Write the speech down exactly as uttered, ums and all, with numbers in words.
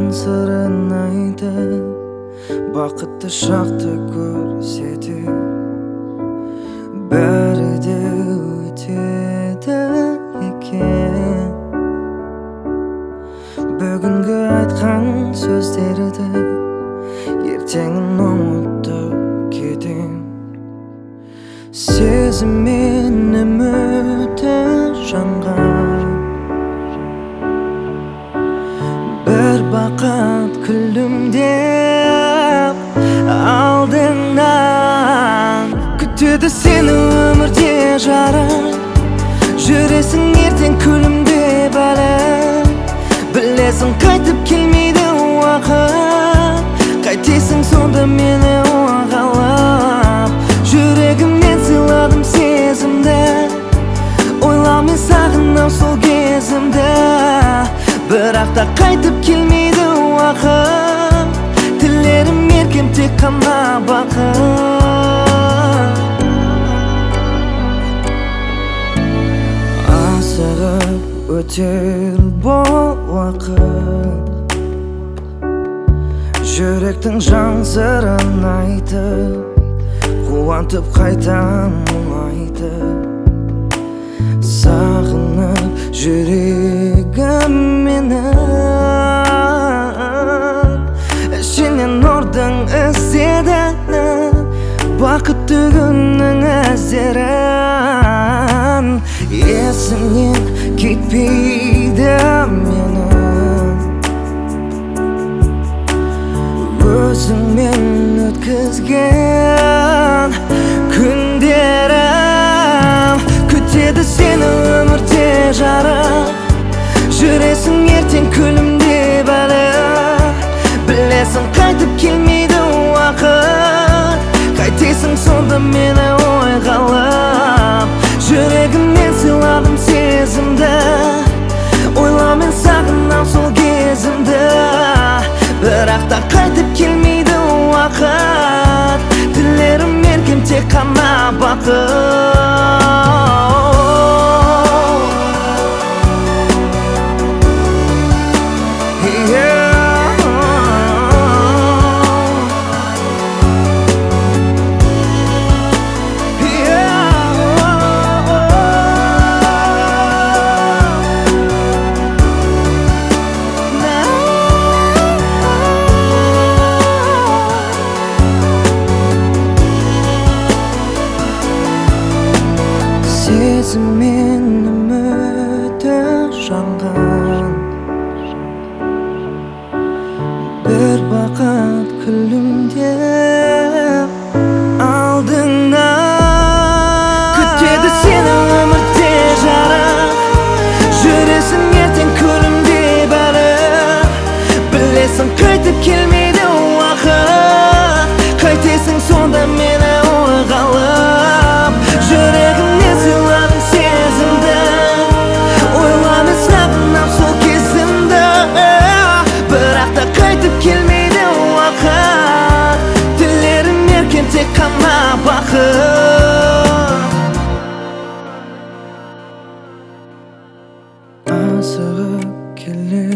sırın aytып, бақытты шақты көрсетіп, бәрі де өтеді екен. Бүгінгі айтқан сөздерді ертеңін ұмытып кетем. Сезіммен үміті жанған бір бақыт күлімдеп алдыңнан күтеді сені өмірде жарық. Жүресің ертең күлімдеп әлі, білесің қайтып келмейді уақыт. Қайтесің сонда мені оғалап, жүрегімнен сыйладым сезімді. Ойламай сағынам сол кезімді, бірақ та қайтып келмейді уақыт. Тілерім еркем тек қана бақыт. Асығып өтер бұл уақыт, жүректің жан сырын айтып, қуантып қайта мұңайтып. Сағынып жүрегім мені, ішінен нұрдың іздеді, бақытты күннің іздерін. Есімнен кетпейді менің, өзіңмен өткізген күндерім. Күтеді сені өмірде жарық, жүресің ертең күлімдеп әлі, білесің қайтып келмейді уақыт. Қайтесің сонда мені ойғалап, жүрегімнен сыйладым сезімді. Ойламай сағынам сол кезімді, бірақ та қайтып келмейді уақыт. Тілерім еркем тек қана бақыт. Сезіммен үміті жанған бір бақыт күлімдеп алдыңнан. Күтеді сені өмірде жарық, жүресің ертең күлімдеп әлі, білесің қайтып келмейді уақыт. Қайтесің сонда мені ойғалап, жүрегімнен сыйладым сезімді. Ойламай сағынам сол кезімді, бірақ та қайтып келмейді уақыт. Тілерім еркем тек қана бақыт. Асығып келе